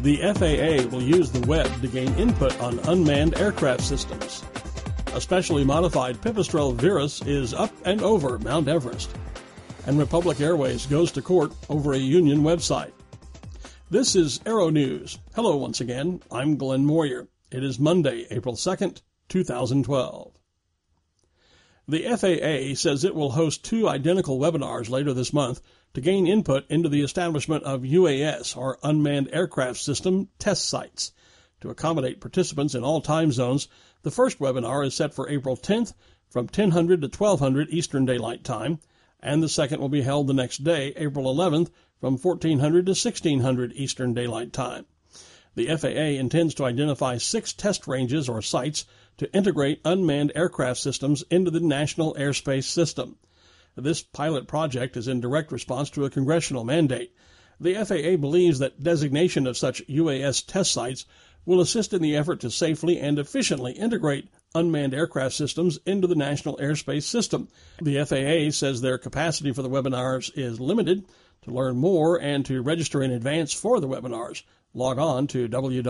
The FAA will use the web to gain input on unmanned aircraft systems. A specially modified Pipistrel Virus is up and over Mount Everest. And Republic Airways goes to court over a union website. This is Aero News. Hello once again. I'm Glenn Moyer. It is Monday, April 2nd, 2012. The FAA says it will host 2 identical webinars later this month to gain input into the establishment of UAS, or Unmanned Aircraft System, test sites. To accommodate participants in all time zones, the first webinar is set for April 10th from 1000 to 1200 Eastern Daylight Time, and the second will be held the next day, April 11th, from 1400 to 1600 Eastern Daylight Time. The FAA intends to identify 6 test ranges or sites to integrate unmanned aircraft systems into the National Airspace System. This pilot project is in direct response to a congressional mandate. The FAA believes that designation of such UAS test sites will assist in the effort to safely and efficiently integrate unmanned aircraft systems into the National Airspace System. The FAA says their capacity for the webinars is limited. To learn more and to register in advance for the webinars, log on to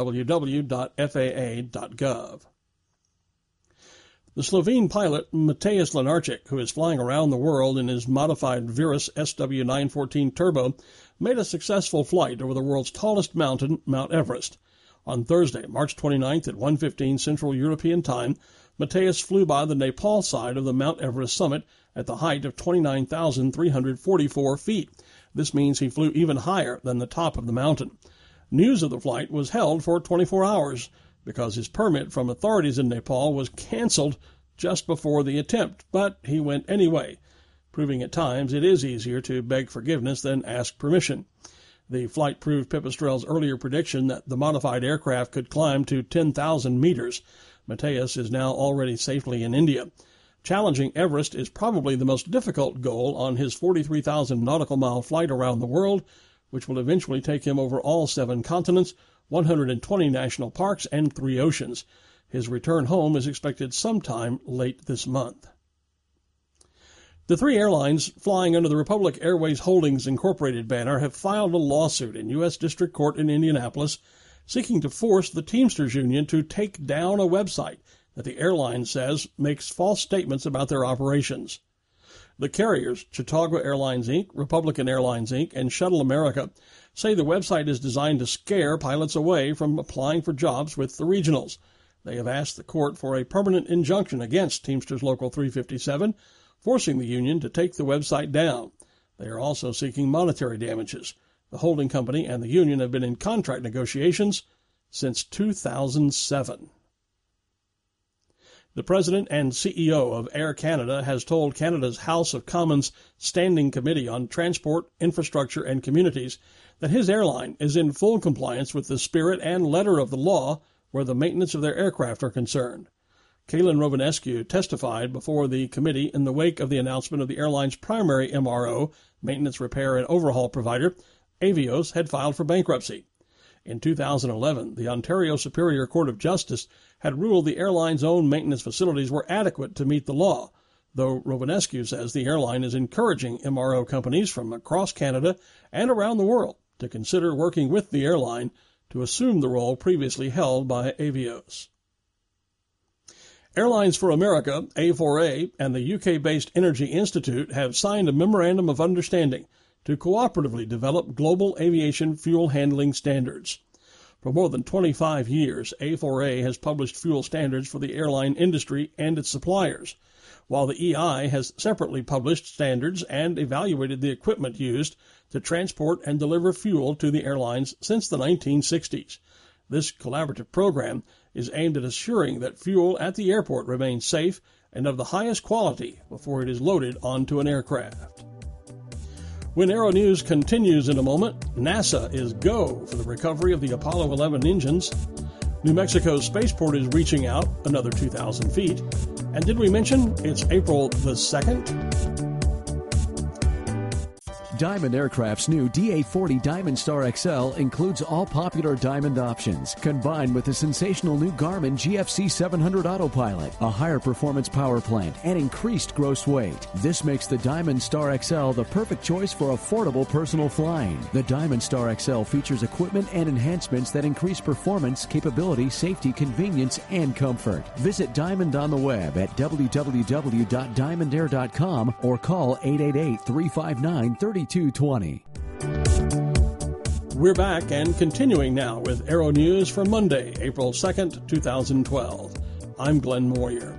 www.faa.gov. The Slovene pilot Matej Lenarčič, who is flying around the world in his modified Virus SW914 Turbo, made a successful flight over the world's tallest mountain, Mount Everest. On Thursday, March 29th at 1:15 Central European Time, Matej flew by the Nepal side of the Mount Everest summit at the height of 29,344 feet. This means he flew even higher than the top of the mountain. News of the flight was held for 24 hours because his permit from authorities in Nepal was canceled just before the attempt, but he went anyway, proving at times it is easier to beg forgiveness than ask permission. The flight proved Pipistrel's earlier prediction that the modified aircraft could climb to 10,000 meters. Matej is now already safely in India. Challenging Everest is probably the most difficult goal on his 43,000 nautical mile flight around the world, which will eventually take him over all 7 continents, 120 national parks, and 3 oceans. His return home is expected sometime late this month. The 3 airlines flying under the Republic Airways Holdings Incorporated banner have filed a lawsuit in U.S. District Court in Indianapolis seeking to force the Teamsters Union to take down a website that the airline says makes false statements about their operations. The carriers, Chautauqua Airlines, Inc., Republican Airlines, Inc., and Shuttle America, say the website is designed to scare pilots away from applying for jobs with the regionals. They have asked the court for a permanent injunction against Teamsters Local 357, forcing the union to take the website down. They are also seeking monetary damages. The holding company and the union have been in contract negotiations since 2007. The president and CEO of Air Canada has told Canada's House of Commons Standing Committee on Transport, Infrastructure and Communities that his airline is in full compliance with the spirit and letter of the law where the maintenance of their aircraft are concerned. Kalin Rovanescu testified before the committee in the wake of the announcement of the airline's primary MRO, maintenance, repair, and overhaul provider, Avios, had filed for bankruptcy. In 2011, the Ontario Superior Court of Justice had ruled the airline's own maintenance facilities were adequate to meet the law, though Rovanescu says the airline is encouraging MRO companies from across Canada and around the world to consider working with the airline to assume the role previously held by Avios. Airlines for America, A4A, and the UK-based Energy Institute have signed a memorandum of understanding to cooperatively develop global aviation fuel handling standards. For more than 25 years, A4A has published fuel standards for the airline industry and its suppliers, while the EI has separately published standards and evaluated the equipment used to transport and deliver fuel to the airlines since the 1960s. This collaborative program is aimed at assuring that fuel at the airport remains safe and of the highest quality before it is loaded onto an aircraft. When Aero News continues in a moment, NASA is go for the recovery of the Apollo 11 engines. New Mexico's spaceport is reaching out another 2,000 feet. And did we mention it's April the 2nd? Diamond Aircraft's new DA-40 Diamond Star XL includes all popular Diamond options, combined with the sensational new Garmin GFC 700 Autopilot, a higher performance power plant, and increased gross weight. This makes the Diamond Star XL the perfect choice for affordable personal flying. The Diamond Star XL features equipment and enhancements that increase performance, capability, safety, convenience, and comfort. Visit Diamond on the web at www.diamondair.com or call 888-359-3220. We're back and continuing now with Aero News for Monday, April 2nd, 2012. I'm Glenn Moyer.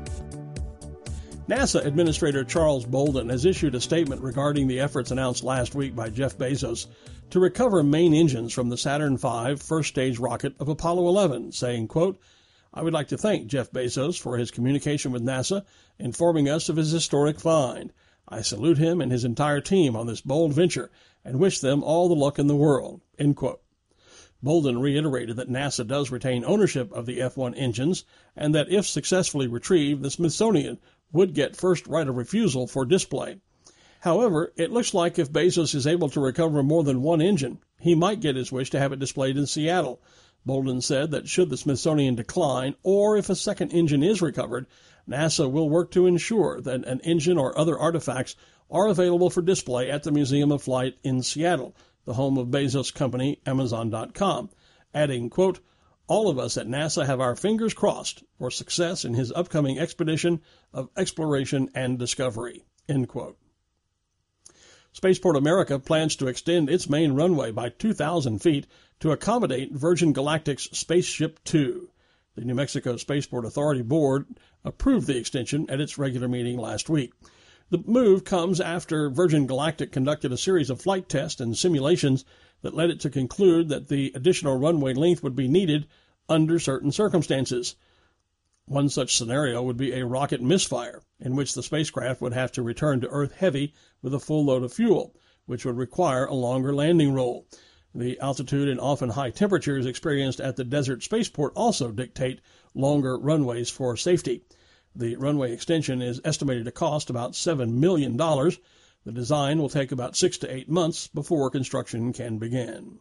NASA Administrator Charles Bolden has issued a statement regarding the efforts announced last week by Jeff Bezos to recover main engines from the Saturn V first-stage rocket of Apollo 11, saying, quote, "I would like to thank Jeff Bezos for his communication with NASA, informing us of his historic find. I salute him and his entire team on this bold venture and wish them all the luck in the world," end quote. Bolden reiterated that NASA does retain ownership of the F-1 engines and that if successfully retrieved, the Smithsonian would get first right of refusal for display. However, it looks like if Bezos is able to recover more than one engine, he might get his wish to have it displayed in Seattle. Bolden said that should the Smithsonian decline, or if a second engine is recovered, NASA will work to ensure that an engine or other artifacts are available for display at the Museum of Flight in Seattle, the home of Bezos' company, Amazon.com, adding, quote, "All of us at NASA have our fingers crossed for success in his upcoming expedition of exploration and discovery," end quote. Spaceport America plans to extend its main runway by 2,000 feet to accommodate Virgin Galactic's Spaceship Two. The New Mexico Spaceport Authority Board approved the extension at its regular meeting last week. The move comes after Virgin Galactic conducted a series of flight tests and simulations that led it to conclude that the additional runway length would be needed under certain circumstances. One such scenario would be a rocket misfire, in which the spacecraft would have to return to Earth heavy with a full load of fuel, which would require a longer landing roll. The altitude and often high temperatures experienced at the desert spaceport also dictate longer runways for safety. The runway extension is estimated to cost about $7 million. The design will take about 6 to 8 months before construction can begin.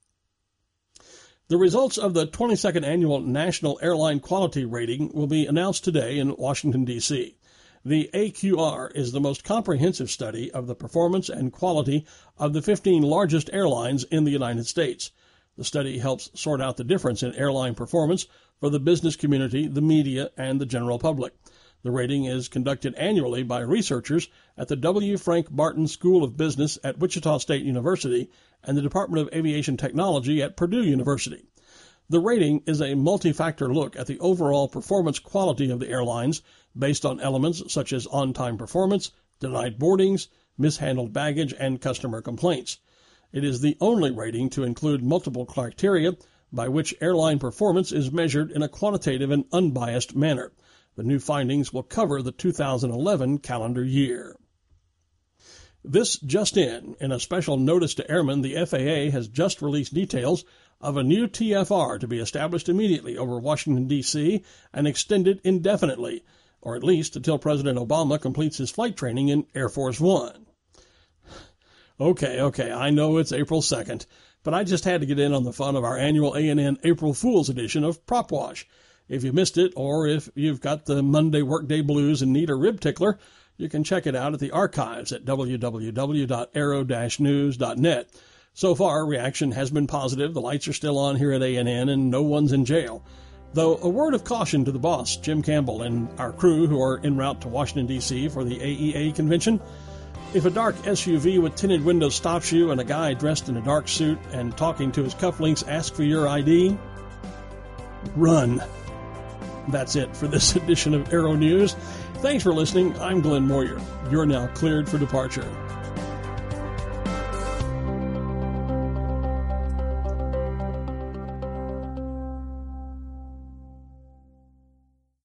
The results of the 22nd Annual National Airline Quality Rating will be announced today in Washington, D.C. The AQR is the most comprehensive study of the performance and quality of the 15 largest airlines in the United States. The study helps sort out the difference in airline performance for the business community, the media, and the general public. The rating is conducted annually by researchers at the W. Frank Barton School of Business at Wichita State University and the Department of Aviation Technology at Purdue University. The rating is a multi-factor look at the overall performance quality of the airlines based on elements such as on-time performance, denied boardings, mishandled baggage, and customer complaints. It is the only rating to include multiple criteria by which airline performance is measured in a quantitative and unbiased manner. The new findings will cover the 2011 calendar year. This just in a special notice to airmen, the FAA has just released details of a new TFR to be established immediately over Washington, D.C. and extended indefinitely, or at least until President Obama completes his flight training in Air Force One. Okay, I know it's April 2nd, but I just had to get in on the fun of our annual ANN April Fool's edition of Prop Wash. If you missed it, or if you've got the Monday workday blues and need a rib tickler, you can check it out at the archives at www.aero-news.net. So far, reaction has been positive. The lights are still on here at ANN, and no one's in jail. Though a word of caution to the boss, Jim Campbell, and our crew who are en route to Washington, D.C. for the AEA convention. If a dark SUV with tinted windows stops you and a guy dressed in a dark suit and talking to his cufflinks asks for your ID, run. That's it for this edition of Aero News. Thanks for listening. I'm Glenn Moyer. You're now cleared for departure.